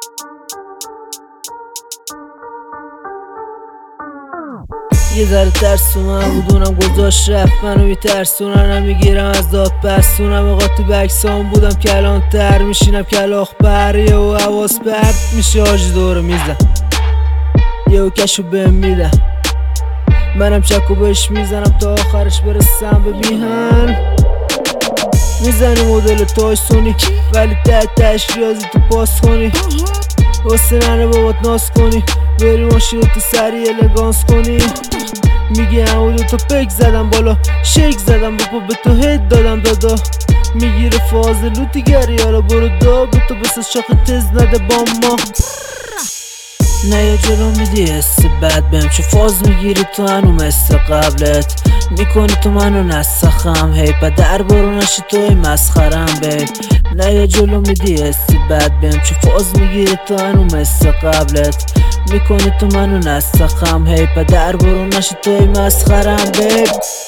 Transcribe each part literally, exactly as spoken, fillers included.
یه ذره ترسونم بودونم گذاشت رفت منو میترسونن نمیگیرم از داد پرسونم اقا تو بکسام بودم کلان تر میشینم کلاخ بریه و حواس برد میشه آجی دور میزن یه و کشو بهم میدن منم چکو بهش میزنم تا آخرش برسم به میهن میزنی مدل تایسونی ولی ته تهش ریاضی تو پاس کنی واسه ننه بابات ناز کنی بری ماشین تو سری الگانس کنی میگی همو دوتا پک زدم بالا شیک زدم بکو به تو هید دادم دادا میگیره فاضلو دیگری یارا برو دا به تو بسه شاخ تز نده با ما نه یه جلو میدی حسی بد بهم چه فاز میگیری تو هنو مثل قبلت میکنی تو منو نسخم هی پا در برو نشی توی مسخرم بی نه یه جلو میدی حسی بد بهم چه فاز میگیری تو هنو مثل قبلت میکنی تو منو نسخم هی پا در برو نشی توی مسخرم بی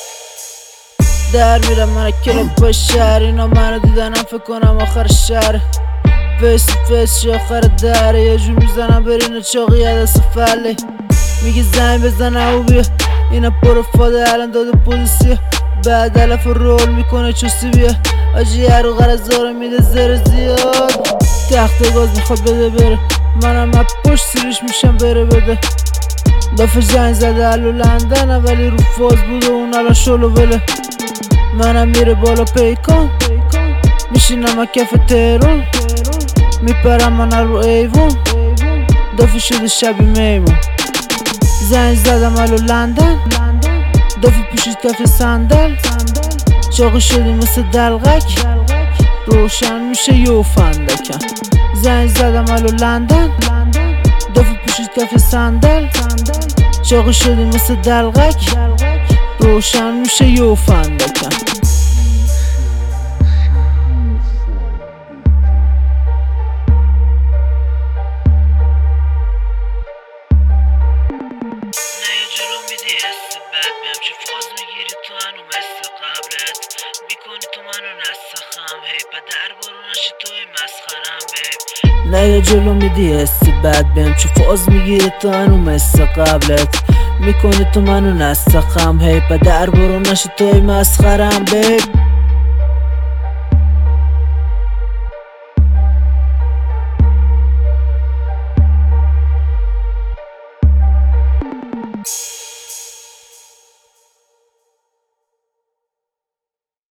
در میرم من کلاب با شهر اینا منو دیدنم فکر کنم آخر شهر فیس تو فیس چه آخر دره یه جور میزنم برین چاقی دست فله میگه زنگ بزنم و بیا اینا پروفاده الان داده پولیسی بعد علف رول میکنه چوسی بیا آجی هر و غرزاره میده زر زیاد تخت گاز میخواد بده بره منم از پشت سیریش میشم بره بده دافه زنگ زده الو لندنه ولی رو فاز بوده اون الان شلو بله منم میره بالا پیکان میشینم از کف تهران میپرم من رو ایوون دافه شده شبی میمون زنگ زدم الو لندن دافه پوشید کف صندل چاقی شدی مثل دلغک روشن میشه یو فندکم زنگ زدم الو لندن دافه پوشید کف صندل چاقی شدی مثل دلغک روشن میشه یو فندکم بهم چه فاز میگیری تو هنو مثل قبلت میکنی تو منو نسخم هی پا در برو نشی توی مسخرم بی نه یه جلو میدی حسی بد بهم چه فاز میگیری تو هنو مثل قبلت میکنی تو منو نسخم هی پا در برو نشی توی مسخرم بی